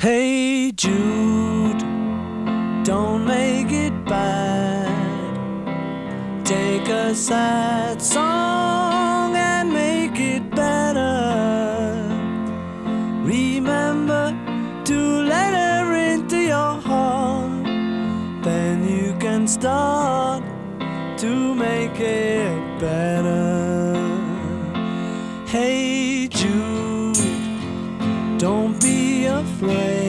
Hey Jude, don't make it bad. Take a sad song and make it better. Remember to let her into your heart. Then you can start to make it better. Hey Jude, don't be afraid.